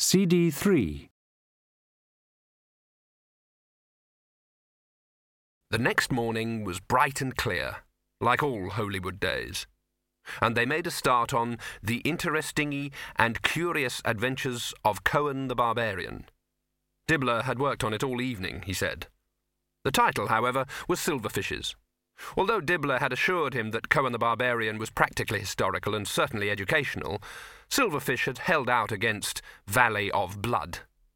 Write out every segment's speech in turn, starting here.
CD 3. The next morning was bright and clear, like all Holywood days, and they made a start on The Interesting and Curious Adventures of Cohen the Barbarian. Dibbler had worked on it all evening, he said. The title, however, was Silverfish's. Although Dibbler had assured him that Cohen the Barbarian was practically historical and certainly educational, Silverfish had held out against Valley of Blood.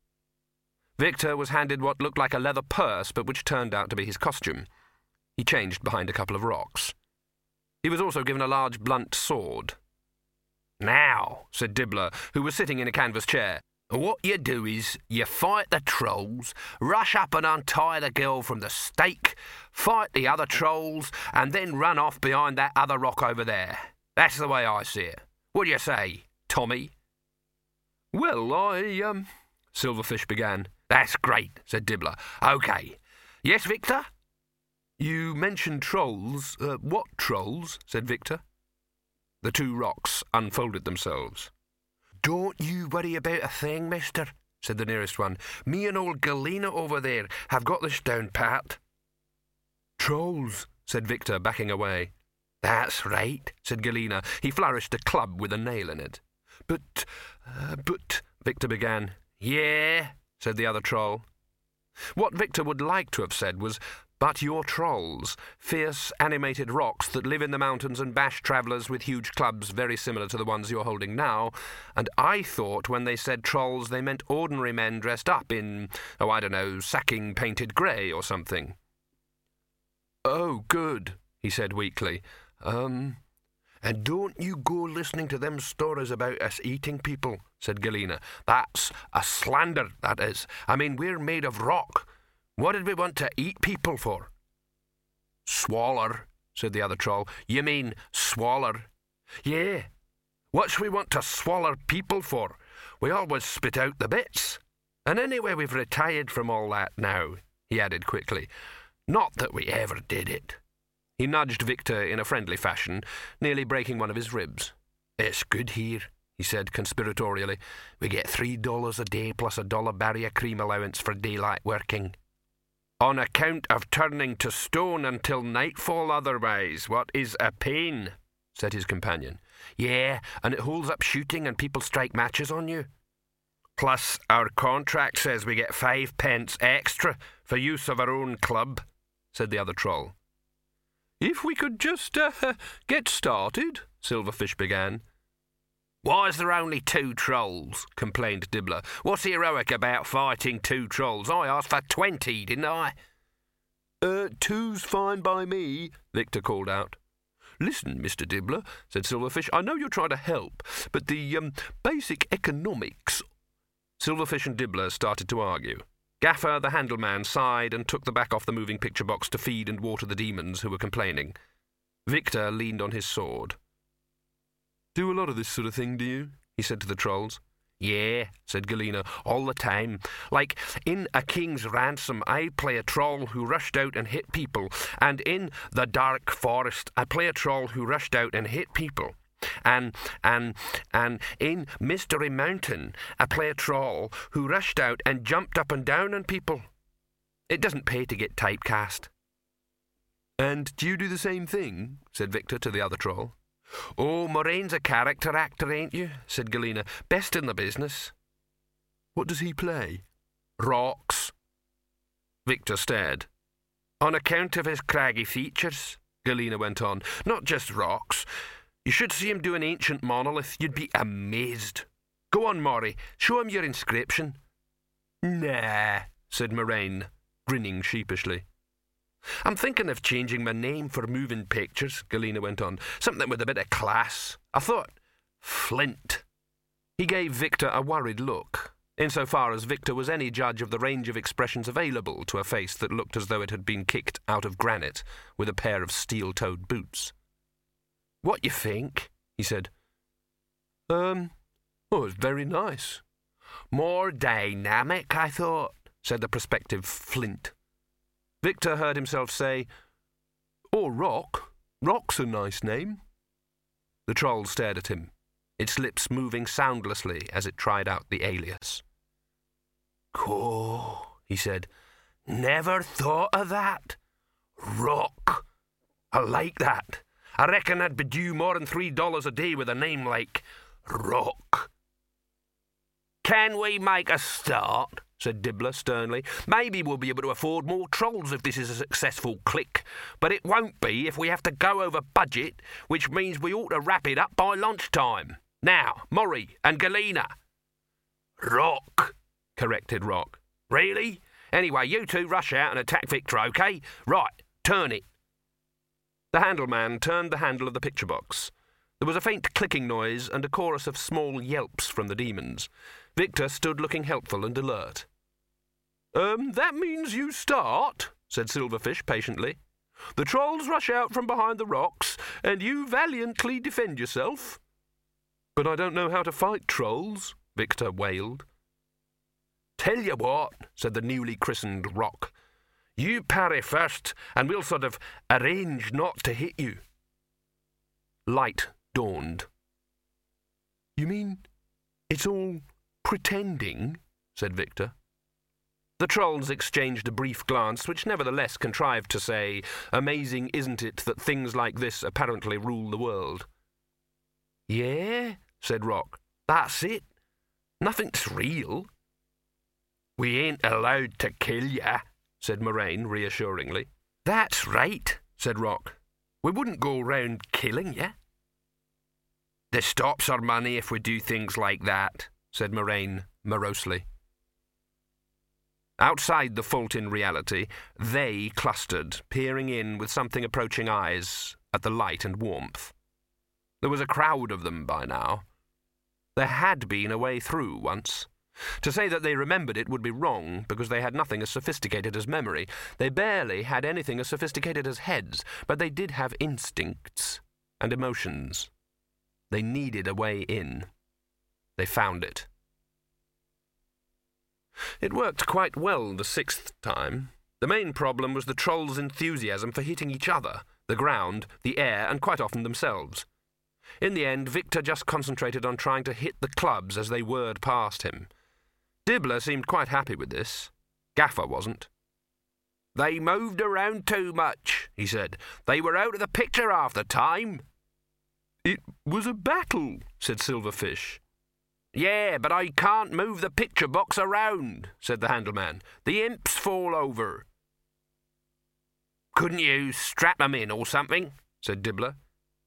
Victor was handed what looked like a leather purse, but which turned out to be his costume. He changed behind a couple of rocks. He was also given a large blunt sword. "Now," said Dibbler, who was sitting in a canvas chair, "what you do is you fight the trolls, rush up and untie the girl from the stake, fight the other trolls, and then run off behind that other rock over there. That's the way I see it. What do you say, Tommy?" "Well, Silverfish began. "That's great," said Dibbler. "OK. Yes, Victor?" "You mentioned trolls. What trolls?" said Victor. The two rocks unfolded themselves. "Don't you worry about a thing, mister," said the nearest one. "Me and old Galena over there have got this down pat." "Trolls," said Victor, backing away. "That's right," said Galena. He flourished a club with a nail in it. But, Victor began. "Yeah," said the other troll. What Victor would like to have said was, "But you're trolls, fierce, animated rocks that live in the mountains and bash travellers with huge clubs very similar to the ones you're holding now, and I thought when they said trolls they meant ordinary men dressed up in, sacking painted grey or something." "Oh, good," he said weakly. "And don't you go listening to them stories about us eating people," said Galena. "That's a slander, that is. I mean, we're made of rock. What did we want to eat people for?" "Swaller," said the other troll. "You mean swaller?" "Yeah. What's we want to swaller people for? We always spit out the bits. And anyway, we've retired from all that now," he added quickly. "Not that we ever did it." He nudged Victor in a friendly fashion, nearly breaking one of his ribs. "It's good here," he said conspiratorially. "We get $3 a day plus $1 barrier cream allowance for daylight working." "On account of turning to stone until nightfall otherwise, what is a pain?" said his companion. "Yeah, and it holds up shooting and people strike matches on you." "Plus our contract says we get 5 pence extra for use of our own club," said the other troll. "If we could just get started," Silverfish began. "Why is there only 2 trolls?" complained Dibbler. "What's heroic about fighting 2 trolls? I asked for 20, didn't I?" 2's fine by me," Victor called out. "Listen, Mr. Dibbler," said Silverfish, "I know you're trying to help, but the basic economics—" Silverfish and Dibbler started to argue. Gaffer, the handleman, sighed and took the back off the moving picture box to feed and water the demons who were complaining. Victor leaned on his sword. "Do a lot of this sort of thing, do you?" he said to the trolls. "Yeah," said Galena, "all the time. Like, in A King's Ransom, I play a troll who rushed out and hit people, and in The Dark Forest, I play a troll who rushed out and hit people. And in Mystery Mountain, I play a troll who rushed out and jumped up and down on people. It doesn't pay to get typecast." "And do you do the same thing?" said Victor to the other troll. "Oh, Moraine's a character actor, ain't you?" said Galena. "Best in the business." "What does he play?" "Rocks." Victor stared. "On account of his craggy features," Galena went on. "Not just rocks. You should see him do an ancient monolith. You'd be amazed. Go on, Maury. Show him your inscription." "Nah," said Moraine, grinning sheepishly. "I'm thinking of changing my name for moving pictures," Galena went on. "Something with a bit of class. I thought Flint." He gave Victor a worried look, insofar as Victor was any judge of the range of expressions available to a face that looked as though it had been kicked out of granite with a pair of steel-toed boots. "What you think?" he said. It's very nice." "More dynamic, I thought," said the prospective Flint. Victor heard himself say, "Or Rock. Rock's a nice name." The troll stared at him. its lips moving soundlessly as it tried out the alias. "Cool," he said. "Never thought of that. Rock. I like that. I reckon I'd be due more than $3 a day with a name like Rock." "Can we make a start?" said Dibbler sternly. "Maybe we'll be able to afford more trolls if this is a successful click, but it won't be if we have to go over budget, which means we ought to wrap it up by lunchtime. Now, Murray and Galena." "Rock," corrected Rock. "Really? Anyway, you two rush out and attack Victor, OK? Right, turn it." The handleman turned the handle of the picture box. There was a faint clicking noise and a chorus of small yelps from the demons. Victor stood looking helpful and alert. That means you start," said Silverfish patiently. "The trolls rush out from behind the rocks, and you valiantly defend yourself." "But I don't know how to fight trolls," Victor wailed. "Tell you what," said the newly christened Rock. "You parry first, and we'll sort of arrange not to hit you." Light dawned. "You mean it's all pretending?" said Victor. The trolls exchanged a brief glance, which nevertheless contrived to say, "Amazing, isn't it, that things like this apparently rule the world?" "Yeah," said Rock. "That's it. Nothing's real." "We ain't allowed to kill ya," said Moraine reassuringly. "That's right," said Rock. "We wouldn't go round killing ya." "They stops our money if we do things like that," said Moraine morosely. Outside the fault in reality, they clustered, peering in with something approaching eyes at the light and warmth. There was a crowd of them by now. There had been a way through once. To say that they remembered it would be wrong, because they had nothing as sophisticated as memory. They barely had anything as sophisticated as heads, but they did have instincts and emotions. They needed a way in. They found it. It worked quite well the 6th time. The main problem was the trolls' enthusiasm for hitting each other, the ground, the air, and quite often themselves. In the end, Victor just concentrated on trying to hit the clubs as they whirred past him. Dibbler seemed quite happy with this. Gaffer wasn't. "They moved around too much," he said. "They were out of the picture half the time." "It was a battle," said Silverfish. "Yeah, but I can't move the picture box around," said the handleman. "The imps fall over." "Couldn't you strap them in or something?" said Dibbler.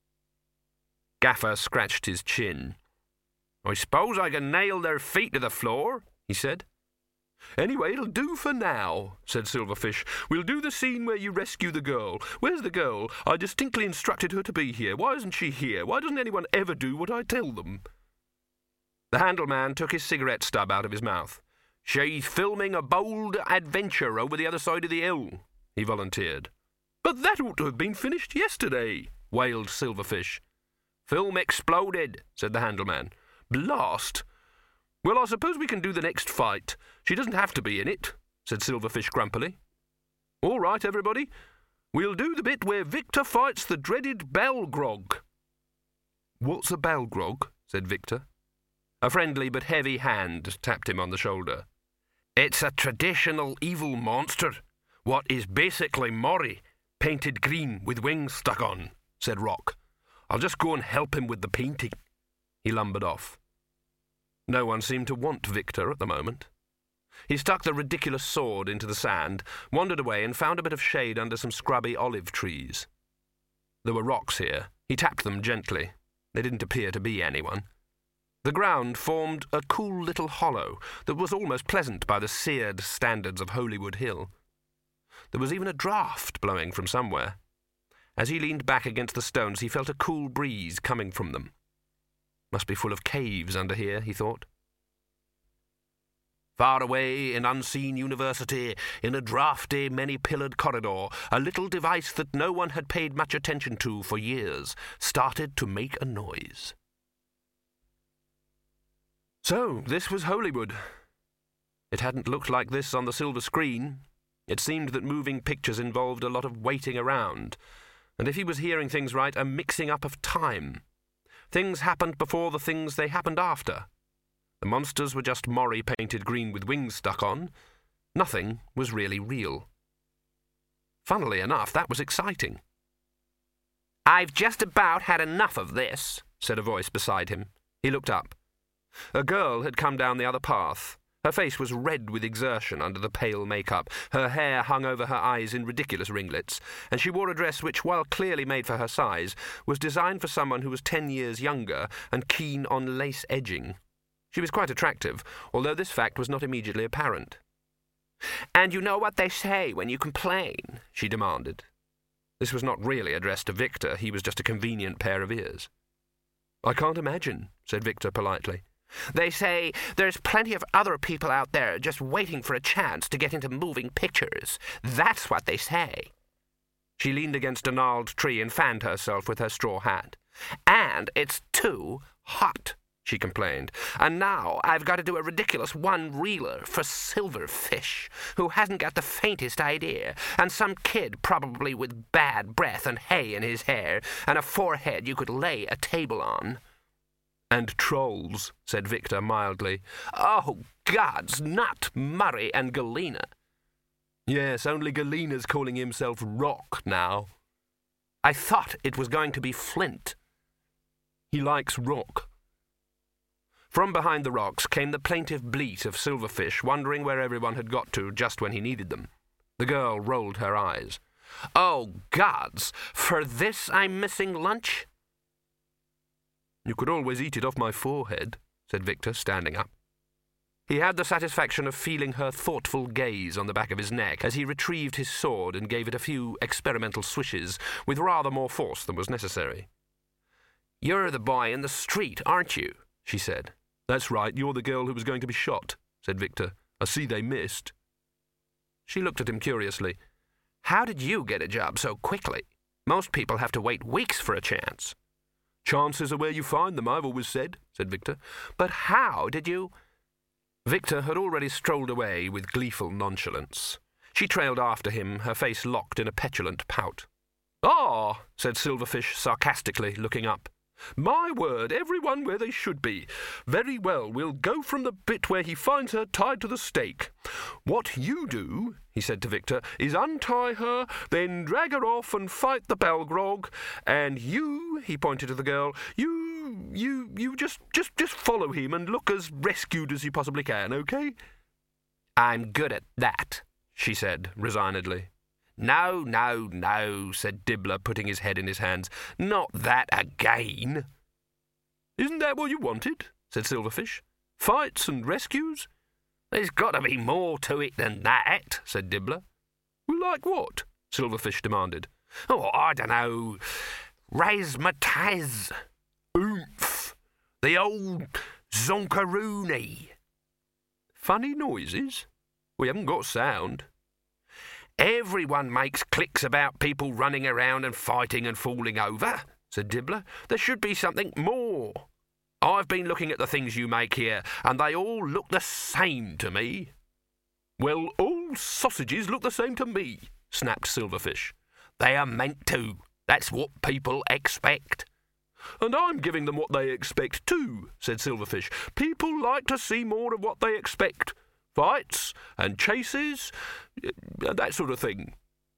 Gaffer scratched his chin. "I suppose I can nail their feet to the floor," he said. "Anyway, it'll do for now," said Silverfish. "We'll do the scene where you rescue the girl. Where's the girl? I distinctly instructed her to be here. Why isn't she here? Why doesn't anyone ever do what I tell them?" The handleman took his cigarette stub out of his mouth. "She's filming a bold adventure over the other side of the hill," he volunteered. "But that ought to have been finished yesterday," wailed Silverfish. "Film exploded," said the handleman. "Blast! Well, I suppose we can do the next fight. She doesn't have to be in it," said Silverfish grumpily. "All right, everybody. We'll do the bit where Victor fights the dreaded Balgrog." "What's a Balgrog?" said Victor. A friendly but heavy hand tapped him on the shoulder. "It's a traditional evil monster, what is basically Murray, painted green with wings stuck on," said Rock. "I'll just go and help him with the painting." He lumbered off. No one seemed to want Victor at the moment. He stuck the ridiculous sword into the sand, wandered away and found a bit of shade under some scrubby olive trees. There were rocks here. He tapped them gently. There didn't appear to be anyone. The ground formed a cool little hollow that was almost pleasant by the seared standards of Holywood Hill. There was even a draught blowing from somewhere. As he leaned back against the stones, he felt a cool breeze coming from them. Must be full of caves under here, he thought. Far away in unseen university, in a draughty, many-pillared corridor, a little device that no one had paid much attention to for years started to make a noise. So, this was Holywood. It hadn't looked like this on the silver screen. It seemed that moving pictures involved a lot of waiting around, and if he was hearing things right, a mixing up of time. Things happened before the things they happened after. The monsters were just Maury painted green with wings stuck on. Nothing was really real. Funnily enough, that was exciting. "I've just about had enough of this," said a voice beside him. He looked up. A girl had come down the other path. Her face was red with exertion under the pale makeup. Her hair hung over her eyes in ridiculous ringlets, and she wore a dress which, while clearly made for her size, was designed for someone who was 10 years younger and keen on lace edging. She was quite attractive, although this fact was not immediately apparent. "And you know what they say when you complain?" she demanded. This was not really addressed to Victor. He was just a convenient pair of ears. "I can't imagine," said Victor politely. "They say there's plenty of other people out there just waiting for a chance to get into moving pictures. That's what they say." She leaned against a gnarled tree and fanned herself with her straw hat. "And it's too hot," she complained. "And now I've got to do a ridiculous one-reeler for Silverfish, who hasn't got the faintest idea, and some kid probably with bad breath and hay in his hair, and a forehead you could lay a table on." "And trolls," said Victor mildly. "Oh, gods, not Murray and Galena." "Yes, only Galena's calling himself Rock now." "I thought it was going to be Flint." "He likes rock." From behind the rocks came the plaintive bleat of Silverfish, wondering where everyone had got to just when he needed them. The girl rolled her eyes. "Oh, gods, for this I'm missing lunch?" "You could always eat it off my forehead," said Victor, standing up. He had the satisfaction of feeling her thoughtful gaze on the back of his neck as he retrieved his sword and gave it a few experimental swishes, with rather more force than was necessary. "You're the boy in the street, aren't you?" she said. "That's right, you're the girl who was going to be shot," said Victor. "I see they missed." She looked at him curiously. "How did you get a job so quickly? Most people have to wait weeks for a chance." "Chances are where you find them, I've always said," said Victor. "But how did you—" Victor had already strolled away with gleeful nonchalance. She trailed after him, her face locked in a petulant pout. "Ah," said Silverfish sarcastically, looking up. "My word, everyone where they should be. Very well, we'll go from the bit where he finds her tied to the stake. What you do," he said to Victor, "is untie her, then drag her off and fight the Balgrog, and you," he pointed to the girl, you just follow him and look as rescued as you possibly can, okay?" "I'm good at that," she said resignedly. "No, no, no," said Dibbler, putting his head in his hands. "Not that again." "Isn't that what you wanted?" said Silverfish. "Fights and rescues?" "There's got to be more to it than that," said Dibbler. "Well, like what?" Silverfish demanded. "Oh, I dunno. Razzmatazz. Oomph. The old zonkaroony." "Funny noises? We haven't got sound." "Everyone makes clicks about people running around and fighting and falling over," said Dibbler. "There should be something more. I've been looking at the things you make here, and they all look the same to me." "Well, all sausages look the same to me," snapped Silverfish. "They are meant to. That's what people expect." "And I'm giving them what they expect too," said Silverfish. "People like to see more of what they expect. Fights and chases, and that sort of thing."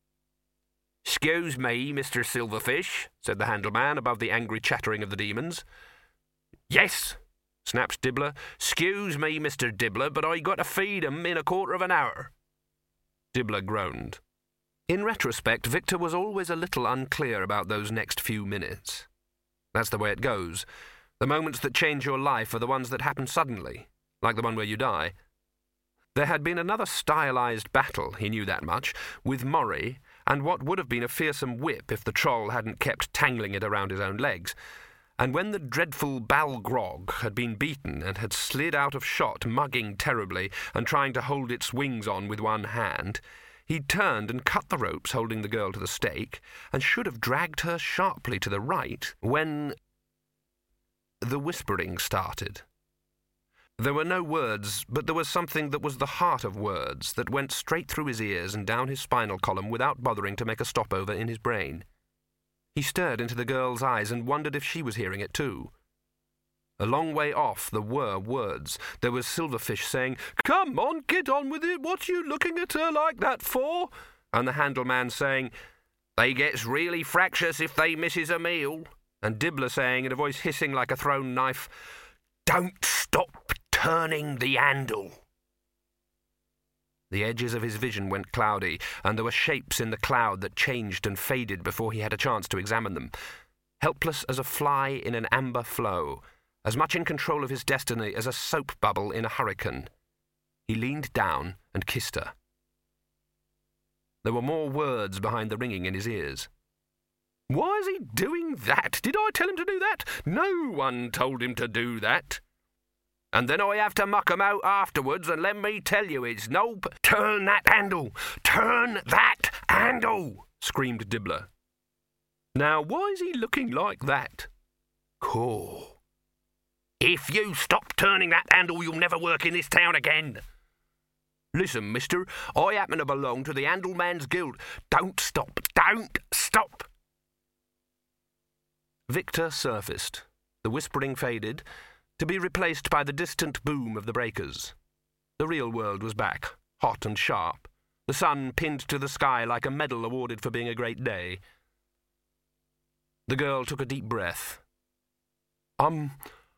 "'Scuse me, Mr. Silverfish," said the Handleman above the angry chattering of the demons. "Yes," snapped Dibbler. "'Scuse me, Mr. Dibbler, but I got to feed 'em in a quarter of an hour." Dibbler groaned. In retrospect, Victor was always a little unclear about those next few minutes. That's the way it goes. The moments that change your life are the ones that happen suddenly, like the one where you die. There had been another stylized battle, he knew that much, with Maury, and what would have been a fearsome whip if the troll hadn't kept tangling it around his own legs. And when the dreadful Balgrog had been beaten and had slid out of shot, mugging terribly and trying to hold its wings on with one hand, he'd turned and cut the ropes holding the girl to the stake, and should have dragged her sharply to the right when the whispering started. There were no words, but there was something that was the heart of words that went straight through his ears and down his spinal column without bothering to make a stopover in his brain. He stared into the girl's eyes and wondered if she was hearing it too. A long way off there were words. There was Silverfish saying, "Come on, get on with it. What are you looking at her like that for?" And the handleman saying, "They gets really fractious if they misses a meal." And Dibbler saying, in a voice hissing like a thrown knife, "Don't stop turning the handle." The edges of his vision went cloudy, and there were shapes in the cloud that changed and faded before he had a chance to examine them. Helpless as a fly in an amber flow, as much in control of his destiny as a soap bubble in a hurricane, he leaned down and kissed her. There were more words behind the ringing in his ears. "Why is he doing that? Did I tell him to do that? No one told him to do that. And then I have to muck 'em out afterwards, and let me tell you, it's turn that handle! Turn that handle!" screamed Dibbler. "Now, why is he looking like that?" "Cool. If you stop turning that handle, you'll never work in this town again. Listen, mister, I happen to belong to the Handleman's Guild. Don't stop! Don't stop!" Victor surfaced. The whispering faded, to be replaced by the distant boom of the breakers. The real world was back, hot and sharp, the sun pinned to the sky like a medal awarded for being a great day. The girl took a deep breath. I'm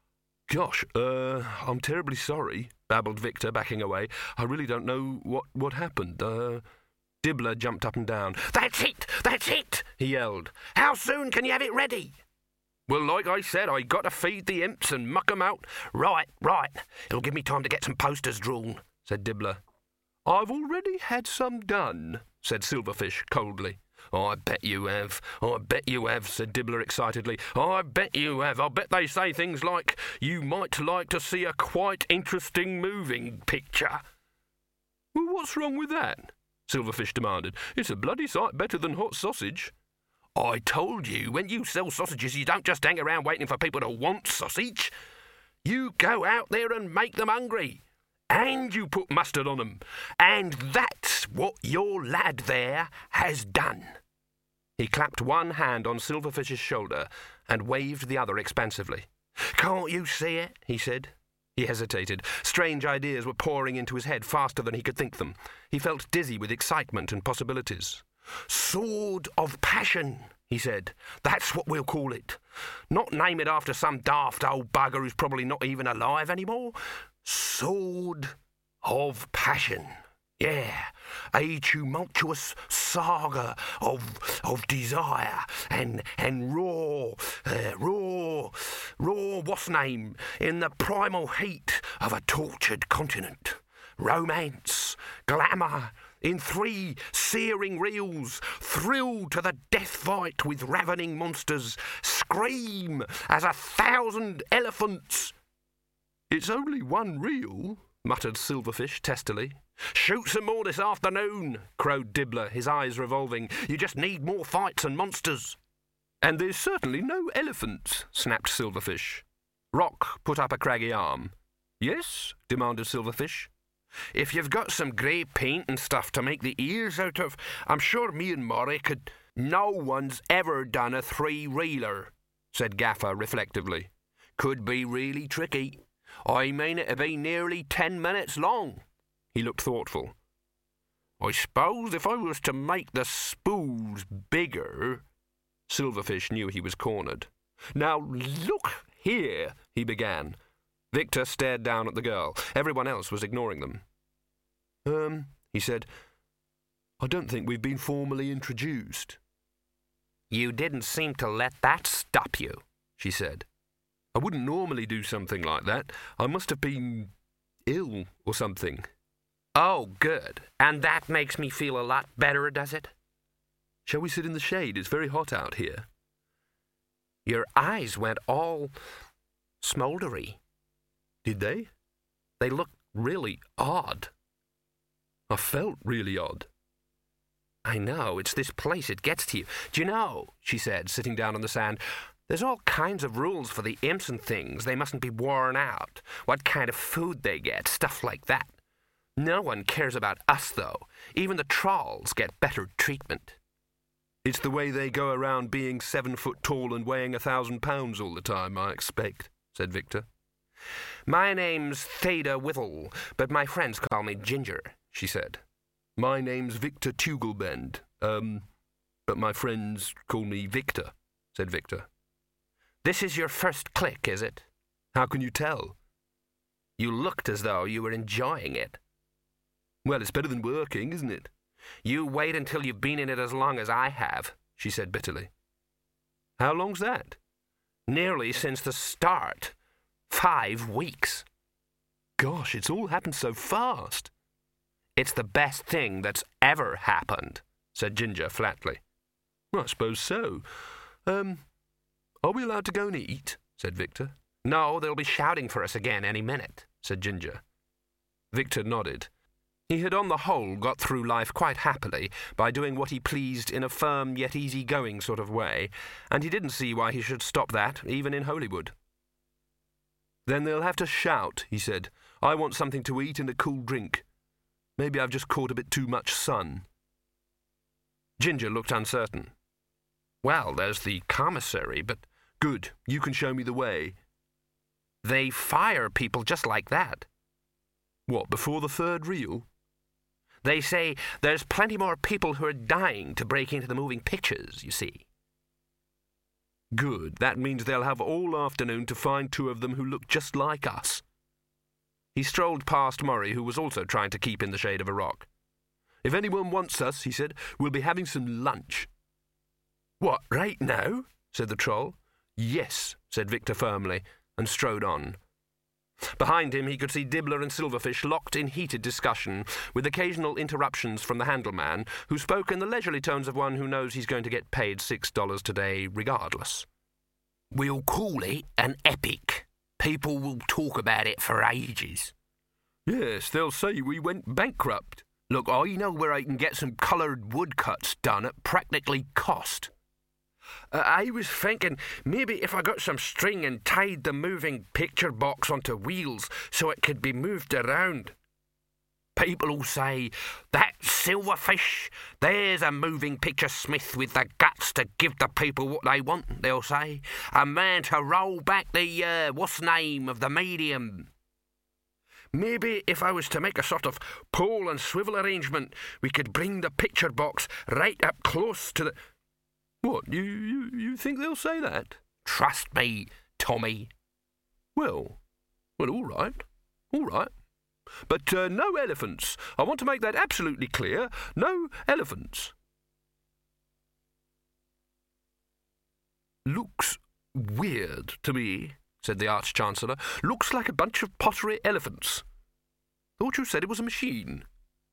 terribly sorry," babbled Victor, backing away. "I really don't know what happened. Dibbler jumped up and down. That's it, he yelled. "How soon can you have it ready?" "Well, like I said, I got to feed the imps and muck 'em out." Right. It'll give me time to get some posters drawn," said Dibbler. "I've already had some done," said Silverfish coldly. I bet you have, said Dibbler excitedly. "I bet you have. I'll bet they say things like, 'You might like to see a quite interesting moving picture.'" "Well, what's wrong with that?" Silverfish demanded. "It's a bloody sight better than hot sausage." "I told you, when you sell sausages, you don't just hang around waiting for people to want sausage. You go out there and make them hungry. And you put mustard on them. And that's what your lad there has done." He clapped one hand on Silverfish's shoulder and waved the other expansively. "Can't you see it?" he said. He hesitated. Strange ideas were pouring into his head faster than he could think them. He felt dizzy with excitement and possibilities. "Sword of Passion," he said. "That's what we'll call it. Not name it after some daft old bugger who's probably not even alive anymore. Sword of Passion. Yeah, a tumultuous saga of desire and raw, what's name, in the primal heat of a tortured continent. Romance, glamour, in 3 searing reels, thrill to the death fight with ravening monsters, scream as 1,000 elephants." "It's only 1 reel," muttered Silverfish testily. "Shoot some more this afternoon," crowed Dibbler, his eyes revolving. "You just need more fights and monsters." "And there's certainly no elephants," snapped Silverfish. Rock put up a craggy arm. "Yes?" demanded Silverfish. "If you've got some grey paint and stuff to make the ears out of, I'm sure me and Maury could—" "No one's ever done a 3-reeler, said Gaffer reflectively. "Could be really tricky. I mean it to be nearly 10 minutes long." He looked thoughtful. "I suppose if I was to make the spools bigger—" Silverfish knew he was cornered. "Now look here," he began. Victor stared down at the girl. Everyone else was ignoring them. He said, "I don't think we've been formally introduced." "You didn't seem to let that stop you," she said. "I wouldn't normally do something like that. I must have been ill or something." "Oh, good. And that makes me feel a lot better, does it?" "Shall we sit in the shade? It's very hot out here." "Your eyes went all smouldery." "Did they? They looked really odd." "I felt really odd." "I know. It's this place. It gets to you. Do you know," she said, sitting down on the sand, "there's all kinds of rules for the imps and things. They mustn't be worn out. What kind of food they get, stuff like that. No one cares about us, though. Even the trolls get better treatment." "It's the way they go around being 7 foot tall and weighing 1,000 pounds all the time, I expect," said Victor. "My name's Theda Withel, but my friends call me Ginger," she said. "My name's Victor Tugelbend, but my friends call me Victor," said Victor. "This is your first click, is it?" "How can you tell?" "You looked as though you were enjoying it." "Well, it's better than working, isn't it?" "You wait until you've been in it as long as I have," she said bitterly. "How long's that?" "Nearly since the start. 5 weeks." "Gosh, it's all happened so fast." "It's the best thing that's ever happened," said Ginger flatly. "Well, I suppose so. Are we allowed to go and eat?" said Victor. "No, they'll be shouting for us again any minute," said Ginger. Victor nodded. He had on the whole got through life quite happily by doing what he pleased in a firm yet easy-going sort of way, and he didn't see why he should stop that, even in Holywood. "Then they'll have to shout," he said. "I want something to eat and a cool drink. Maybe I've just caught a bit too much sun." Ginger looked uncertain. "Well, there's the commissary, but—" "Good. You can show me the way." "They fire people just like that." "What, before the third reel?" "They say there's plenty more people who are dying to break into the moving pictures, you see." "Good. That means they'll have all afternoon to find 2 of them who look just like us." He strolled past Murray, who was also trying to keep in the shade of a rock. "If anyone wants us," he said, "we'll be having some lunch." "What, right now?" said the Troll. "Yes," said Victor firmly, and strode on. Behind him he could see Dibbler and Silverfish locked in heated discussion, with occasional interruptions from the handleman, who spoke in the leisurely tones of one who knows he's going to get paid $6 today regardless. "We'll call it an epic. People will talk about it for ages." "Yes, they'll say we went bankrupt." "Look, I know where I can get some coloured woodcuts done at practically cost." I was thinking maybe if I got some string and tied the moving picture box onto wheels so it could be moved around." "People will say, 'That Silverfish, there's a moving picture smith with the guts to give the people what they want,' they'll say. 'A man to roll back the, what's the name of the medium.' Maybe if I was to make a sort of pole and swivel arrangement, we could bring the picture box right up close to the—" "What, you think they'll say that?" "Trust me, Tommy." Well, all right. But no elephants. I want to make that absolutely clear. No elephants." "Looks weird to me," said the Arch-Chancellor. "Looks like a bunch of pottery elephants. Thought you said it was a machine."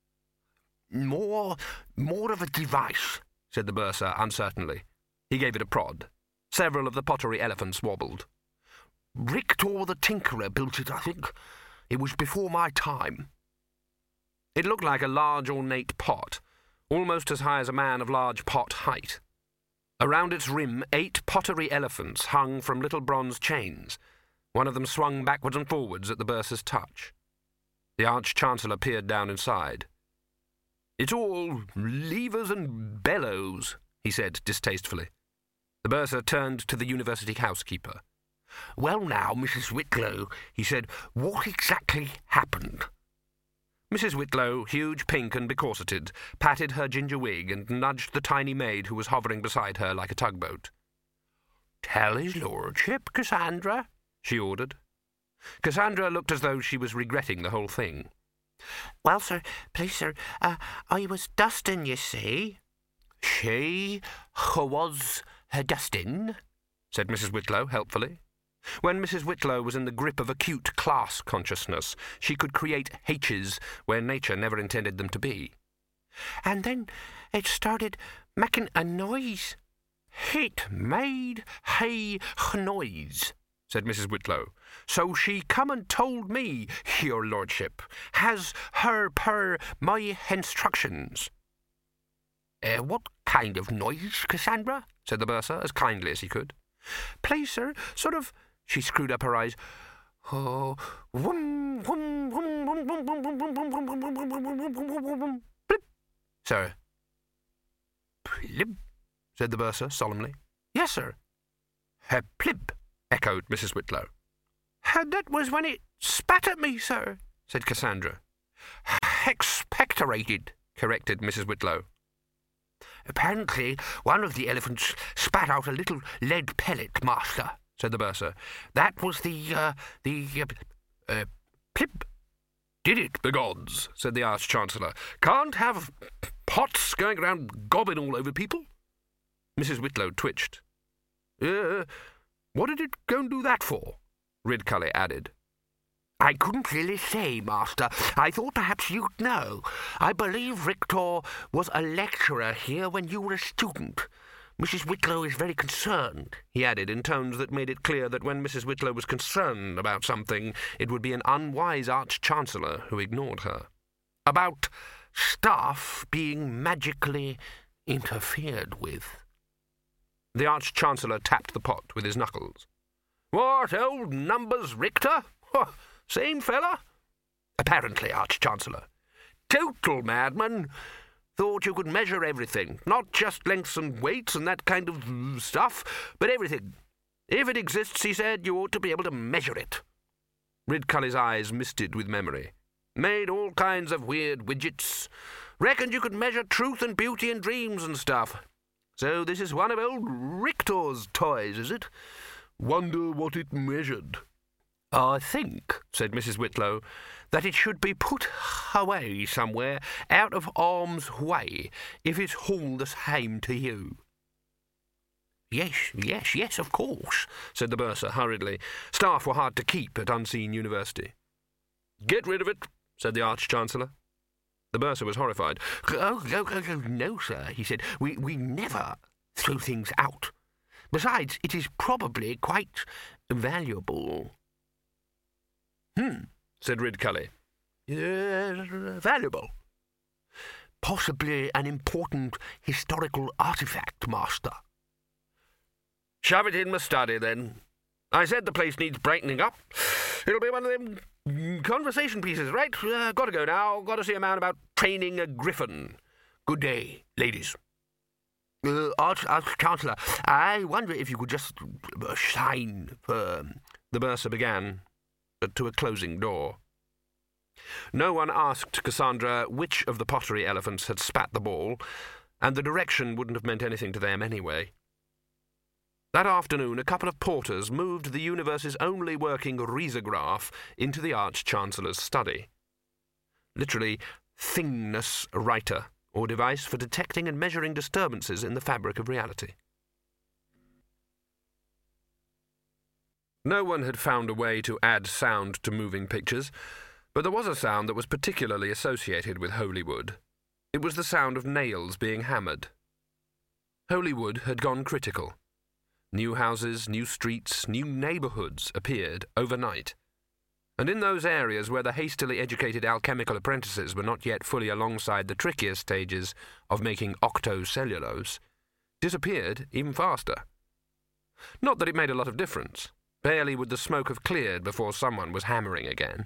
More of a device," said the Bursar uncertainly. He gave it a prod. Several of the pottery elephants wobbled. "Rictor the Tinkerer built it, I think. It was before my time." It looked like a large ornate pot, almost as high as a man of large pot height. Around its rim, 8 pottery elephants hung from little bronze chains. One of them swung backwards and forwards at the Bursar's touch. The Arch-Chancellor peered down inside. "It's all levers and bellows," he said distastefully. The Bursar turned to the university housekeeper. "Well now, Mrs. Whitlow," he said, "what exactly happened?" Mrs. Whitlow, huge, pink and becorseted, patted her ginger wig and nudged the tiny maid who was hovering beside her like a tugboat. "Tell his lordship, Cassandra," she ordered. Cassandra looked as though she was regretting the whole thing. "Well, sir, please, sir, I was dusting, you see." "She who was dusting?" said Mrs. Whitlow helpfully. When Mrs. Whitlow was in the grip of acute class consciousness, she could create H's where nature never intended them to be. "And then it started making a noise." "It made a noise," said Mrs. Whitlow. "So she come and told me, your lordship, has her per my instructions." "What kind of noise, Cassandra?" said the Bursar, as kindly as he could. "Please, sir, sort of—" She screwed up her eyes. "Oh, whum, whum, whum, whum, whum, whum, whum, whum, whum, whum, whum, whum, whum, whum, whum, blip, sir." "Plib," said the Bursar solemnly. "Yes, sir." "Plib," echoed Mrs. Whitlow. That was when it spat at me, sir, said Cassandra. Expectorated, corrected Mrs. Whitlow. Apparently one of the elephants spat out a little lead pellet, master, said the bursar. That was the plip. Did it, begods, said the Arch-Chancellor. Can't have pots going around gobbing all over people. Mrs. Whitlow twitched. What did it go and do that for? Ridcully added. I couldn't really say, master. I thought perhaps you'd know. I believe Rictor was a lecturer here when you were a student. Mrs. Whitlow is very concerned, he added in tones that made it clear that when Mrs. Whitlow was concerned about something, it would be an unwise Arch-Chancellor who ignored her. About staff being magically interfered with. The Arch-Chancellor tapped the pot with his knuckles. What, old numbers, Richter? Same fella? Apparently, Arch-Chancellor. Total madman. Thought you could measure everything, not just lengths and weights and that kind of stuff, but everything. If it exists, he said, you ought to be able to measure it. Ridcully's eyes misted with memory. Made all kinds of weird widgets. Reckoned you could measure truth and beauty and dreams and stuff. So this is one of old Rictor's toys, is it? Wonder what it measured. I think, said Mrs. Whitlow, that it should be put away somewhere out of harm's way if it's hauled us home to you. Yes, of course, said the bursar hurriedly. Staff were hard to keep at Unseen University. Get rid of it, said the Arch-Chancellor. The bursar was horrified. Oh, no, sir, he said. We never throw things out. Besides, it is probably quite valuable. Said Ridcully. Valuable. Possibly an important historical artifact, master. Shove it in my study, then. I said the place needs brightening up. It'll be one of them conversation pieces, right? Gotta go now. Gotta see a man about training a griffin. Good day, ladies. Arch-Chancellor, I wonder if you could just sign for... The bursar began, to a closing door. No one asked Cassandra which of the pottery elephants had spat the ball, and the direction wouldn't have meant anything to them anyway. That afternoon, a couple of porters moved the universe's only working risograph into the Arch-Chancellor's study. Literally, thingness writer, or device for detecting and measuring disturbances in the fabric of reality. No one had found a way to add sound to moving pictures, but there was a sound that was particularly associated with Holywood. It was the sound of nails being hammered. Holywood had gone critical. New houses, new streets, new neighbourhoods appeared overnight. And in those areas where the hastily educated alchemical apprentices were not yet fully alongside the trickier stages of making octocellulose, disappeared even faster. Not that it made a lot of difference. Barely would the smoke have cleared before someone was hammering again.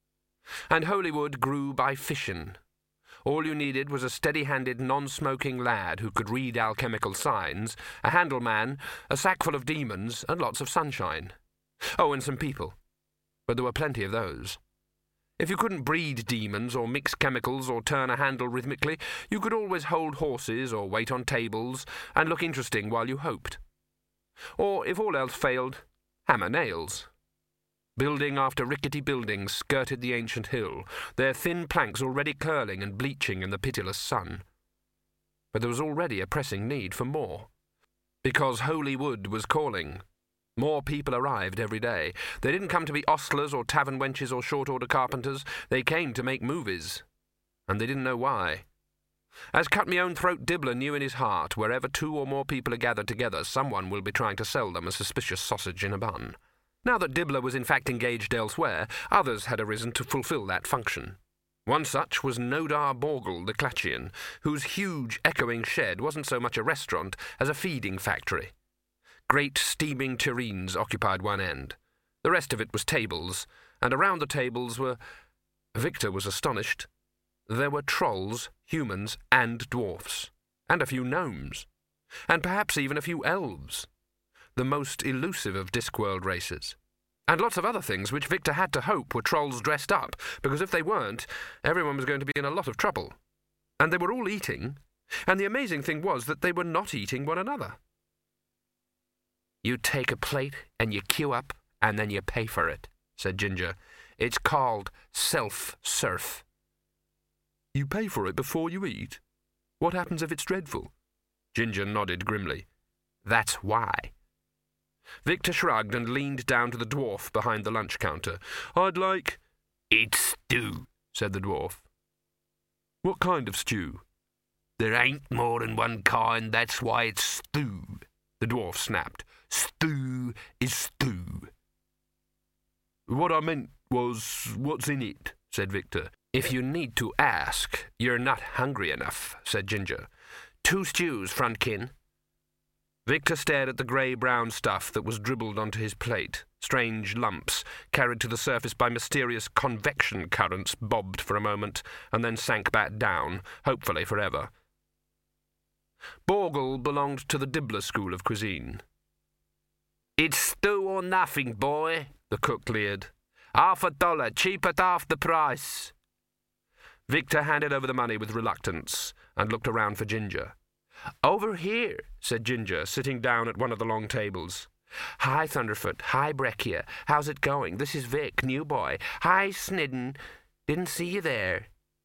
And Holywood grew by fission. All you needed was a steady-handed, non-smoking lad who could read alchemical signs, a handleman, a sackful of demons, and lots of sunshine. Oh, and some people. But there were plenty of those. If you couldn't breed demons or mix chemicals or turn a handle rhythmically, you could always hold horses or wait on tables and look interesting while you hoped. Or, if all else failed, hammer nails. Building after rickety building skirted the ancient hill, their thin planks already curling and bleaching in the pitiless sun. But there was already a pressing need for more. Because Holywood was calling. More people arrived every day. They didn't come to be ostlers or tavern wenches or short-order carpenters. They came to make movies. And they didn't know why. As Cut-Me-Own-Throat Dibbler knew in his heart, wherever two or more people are gathered together, someone will be trying to sell them a suspicious sausage in a bun. Now that Dibbler was in fact engaged elsewhere, others had arisen to fulfil that function. One such was Nodar Borgel the Clatchian, whose huge, echoing shed wasn't so much a restaurant as a feeding factory. Great steaming tureens occupied one end. The rest of it was tables, and around the tables were... Victor was astonished. There were trolls, humans, and dwarfs, and a few gnomes, and perhaps even a few elves, the most elusive of Discworld races. And lots of other things which Victor had to hope were trolls dressed up, because if they weren't, everyone was going to be in a lot of trouble. And they were all eating, and the amazing thing was that they were not eating one another. "You take a plate and you queue up, and then you pay for it," said Ginger. "It's called self-serve." "You pay for it before you eat? What happens if it's dreadful?" Ginger nodded grimly. "That's why." Victor shrugged and leaned down to the dwarf behind the lunch counter. "I'd like—" "It's stew," said the dwarf. "What kind of stew?" "There ain't more than one kind, that's why it's stew," the dwarf snapped. "Stew is stew." "What I meant was, what's in it?" said Victor. "If you need to ask, you're not hungry enough," said Ginger. "2 stews, Frontkin." Victor stared at the grey-brown stuff that was dribbled onto his plate. Strange lumps, carried to the surface by mysterious convection currents, bobbed for a moment, and then sank back down, hopefully forever. Borgle belonged to the Dibbler school of cuisine. "It's stew or nothing, boy," the cook leered. $1/2, cheap at half the price." Victor handed over the money with reluctance and looked around for Ginger. "Over here," said Ginger, sitting down at one of the long tables. "Hi, Thunderfoot. Hi, Breccia. How's it going? This is Vic, new boy. Hi, Snidden. Didn't see you there."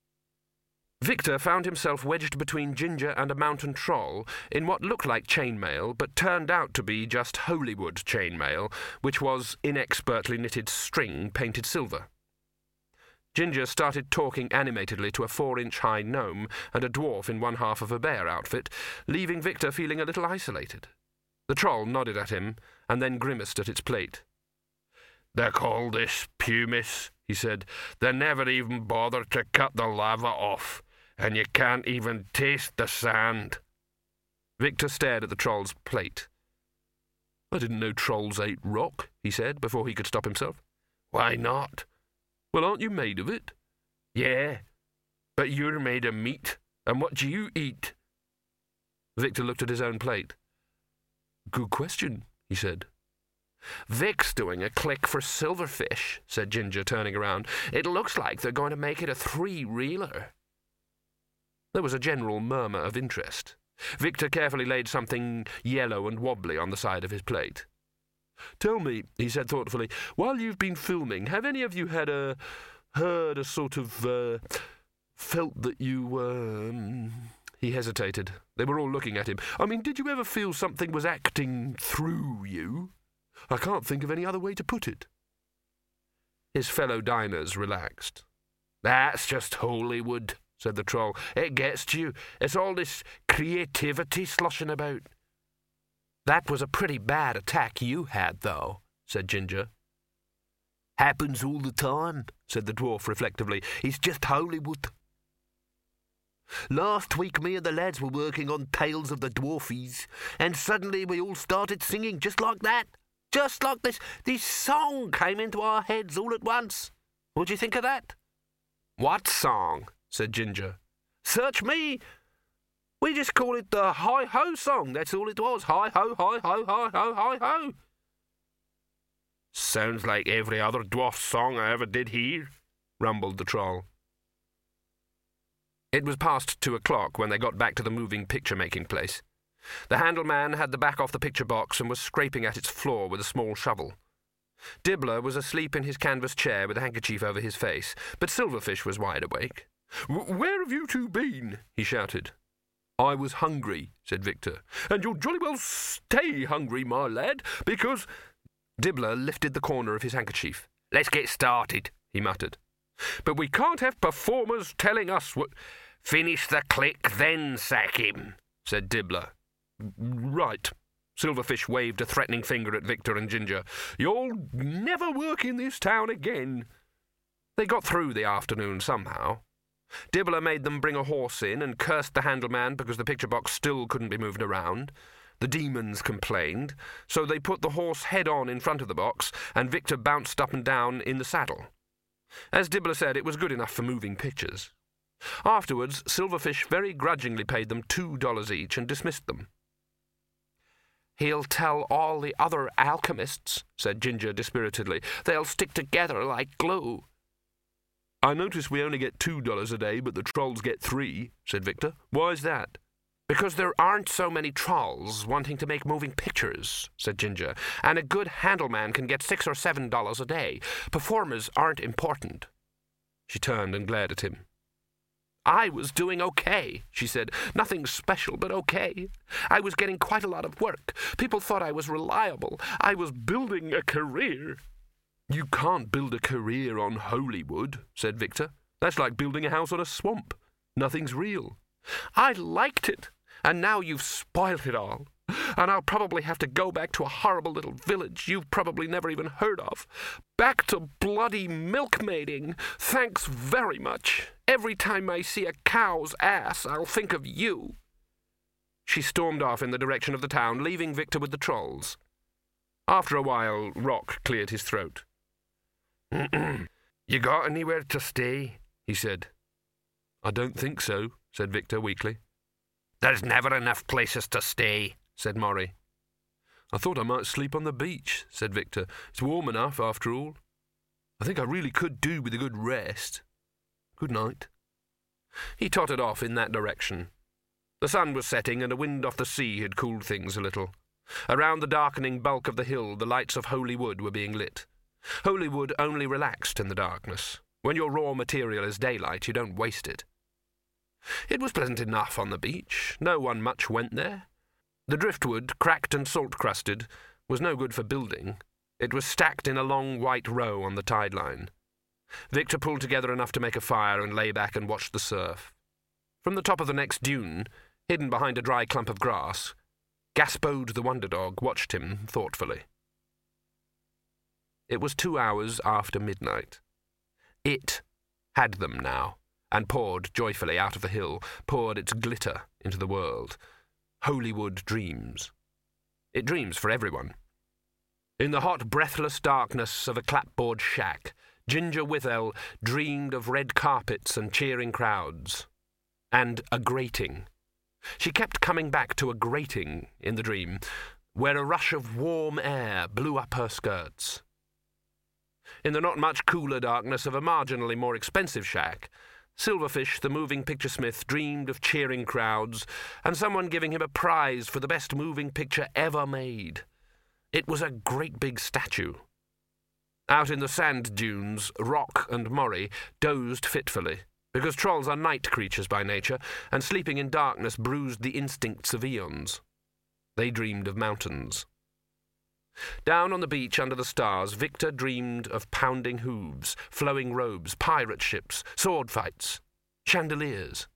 Victor found himself wedged between Ginger and a mountain troll in what looked like chainmail, but turned out to be just Holywood chainmail, which was inexpertly knitted string painted silver. Ginger started talking animatedly to a 4-inch-high gnome and a dwarf in one half of a bear outfit, leaving Victor feeling a little isolated. The troll nodded at him and then grimaced at its plate. "They call this pumice," he said. "They never even bother to cut the lava off, and you can't even taste the sand." Victor stared at the troll's plate. "I didn't know trolls ate rock," he said, before he could stop himself. "Why not?" "Well, aren't you made of it?" "Yeah, but you're made of meat, and what do you eat?" Victor looked at his own plate. "Good question," he said. "Vic's doing a click for silverfish," said Ginger, turning around. "It looks like they're going to make it a 3-reeler." There was a general murmur of interest. Victor carefully laid something yellow and wobbly on the side of his plate. "Tell me," he said thoughtfully, "while you've been filming, have any of you heard a sort of, felt that you, He hesitated. They were all looking at him. "I mean, did you ever feel something was acting through you? I can't think of any other way to put it." His fellow diners relaxed. "That's just Holywood," said the troll. "It gets to you. It's all this creativity sloshing about." "That was a pretty bad attack you had, though," said Ginger. "Happens all the time," said the dwarf reflectively. "It's just Holywood. Last week me and the lads were working on Tales of the Dwarfies, and suddenly we all started singing just like that. Just like this. This song came into our heads all at once. What do you think of that?" "What song?" said Ginger. "Search me. We just call it the Hi-Ho song. That's all it was. Hi-Ho, hi-ho, hi-ho, hi-ho." "Sounds like every other dwarf song I ever did hear," rumbled the troll. It was past 2:00 when they got back to the moving picture-making place. The handleman had the back off the picture box and was scraping at its floor with a small shovel. Dibbler was asleep in his canvas chair with a handkerchief over his face, but Silverfish was wide awake. "Where have you two been?" he shouted. "I was hungry," said Victor. "And you'll jolly well stay hungry, my lad, because—" Dibbler lifted the corner of his handkerchief. "Let's get started," he muttered. "But we can't have performers telling us what—" "Finish the click, then sack him," said Dibbler. "Right." Silverfish waved a threatening finger at Victor and Ginger. "You'll never work in this town again." They got through the afternoon somehow. Dibbler made them bring a horse in and cursed the handleman because the picture box still couldn't be moved around. The demons complained, so they put the horse head-on in front of the box, and Victor bounced up and down in the saddle. As Dibbler said, it was good enough for moving pictures. Afterwards, Silverfish very grudgingly paid them $2 each and dismissed them. "He'll tell all the other alchemists," said Ginger dispiritedly. "They'll stick together like glue." "I notice we only get $2 a day, but the trolls get $3, said Victor. "Why's that?" "Because there aren't so many trolls wanting to make moving pictures," said Ginger, "and a good handleman can get $6 or $7 a day. Performers aren't important." She turned and glared at him. "I was doing okay," she said. "Nothing special, but okay. I was getting quite a lot of work. People thought I was reliable. I was building a career." "You can't build a career on Holywood," said Victor. "That's like building a house on a swamp. Nothing's real." "I liked it, and now you've spoilt it all. And I'll probably have to go back to a horrible little village you've probably never even heard of. Back to bloody milkmaiding. Thanks very much. Every time I see a cow's ass, I'll think of you." She stormed off in the direction of the town, leaving Victor with the trolls. After a while, Rock cleared his throat. "You got anywhere to stay?" he said. "I don't think so," said Victor weakly. "There's never enough places to stay," said Maury. "I thought I might sleep on the beach," said Victor. "It's warm enough, after all. I think I really could do with a good rest. Good night." He tottered off in that direction. The sun was setting, and a wind off the sea had cooled things a little. Around the darkening bulk of the hill, the lights of Holywood were being lit. Holywood only relaxed in the darkness. When your raw material is daylight, you don't waste it. It was pleasant enough on the beach. No one much went there. The driftwood, cracked and salt-crusted, was no good for building. It was stacked in a long white row on the tide line. Victor pulled together enough to make a fire and lay back and watched the surf. From the top of the next dune, hidden behind a dry clump of grass, Gaspode the Wonder Dog watched him thoughtfully. It was 2 hours after midnight. It had them now, and poured joyfully out of the hill, poured its glitter into the world. Holywood dreams. It dreams for everyone. In the hot, breathless darkness of a clapboard shack, Ginger Withell dreamed of red carpets and cheering crowds. And a grating. She kept coming back to a grating in the dream, where a rush of warm air blew up her skirts. In the not much cooler darkness of a marginally more expensive shack, Silverfish, the moving picture smith, dreamed of cheering crowds and someone giving him a prize for the best moving picture ever made. It was a great big statue. Out in the sand dunes, Rock and Maury dozed fitfully, because trolls are night creatures by nature, and sleeping in darkness bruised the instincts of eons. They dreamed of mountains. Down on the beach under the stars, Victor dreamed of pounding hooves, flowing robes, pirate ships, sword fights, chandeliers.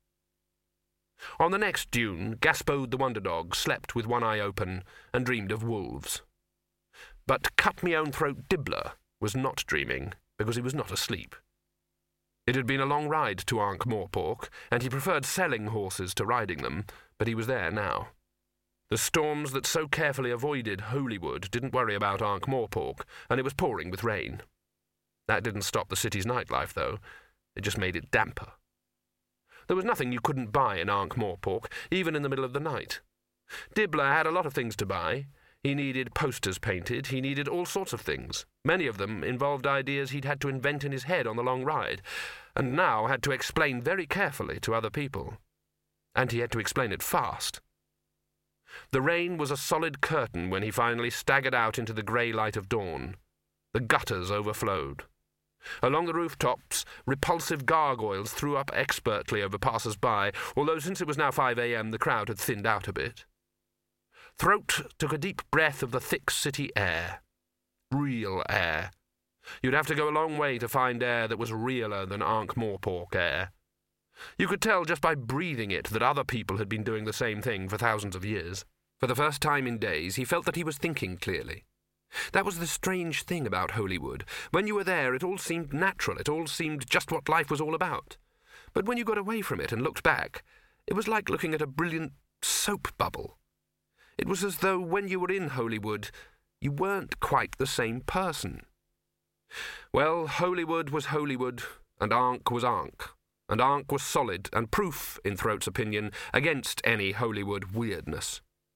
On the next dune, Gaspode the Wonder Dog slept with one eye open and dreamed of wolves. But Cut-Me-Own-Throat Dibbler was not dreaming, because he was not asleep. It had been a long ride to Ankh-Morpork, and he preferred selling horses to riding them, but he was there now. The storms that so carefully avoided Holywood didn't worry about Ankh-Morpork, and it was pouring with rain. That didn't stop the city's nightlife, though. It just made it damper. There was nothing you couldn't buy in Ankh-Morpork, even in the middle of the night. Dibbler had a lot of things to buy. He needed posters painted. He needed all sorts of things. Many of them involved ideas he'd had to invent in his head on the long ride, and now had to explain very carefully to other people. And he had to explain it fast. The rain was a solid curtain when he finally staggered out into the grey light of dawn. The gutters overflowed. Along the rooftops, repulsive gargoyles threw up expertly over passers-by, although since it was now 5 a.m. the crowd had thinned out a bit. Throat took a deep breath of the thick city air. Real air. You'd have to go a long way to find air that was realer than Ankh-Morpork air. You could tell just by breathing it that other people had been doing the same thing for thousands of years. For the first time in days, he felt that he was thinking clearly. That was the strange thing about Holywood. When you were there, it all seemed natural. It all seemed just what life was all about. But when you got away from it and looked back, it was like looking at a brilliant soap bubble. It was as though when you were in Holywood, you weren't quite the same person. Well, Holywood was Holywood, and Ankh was Ankh. And Ankh was solid and proof, in Throat's opinion, against any Holywood weirdness.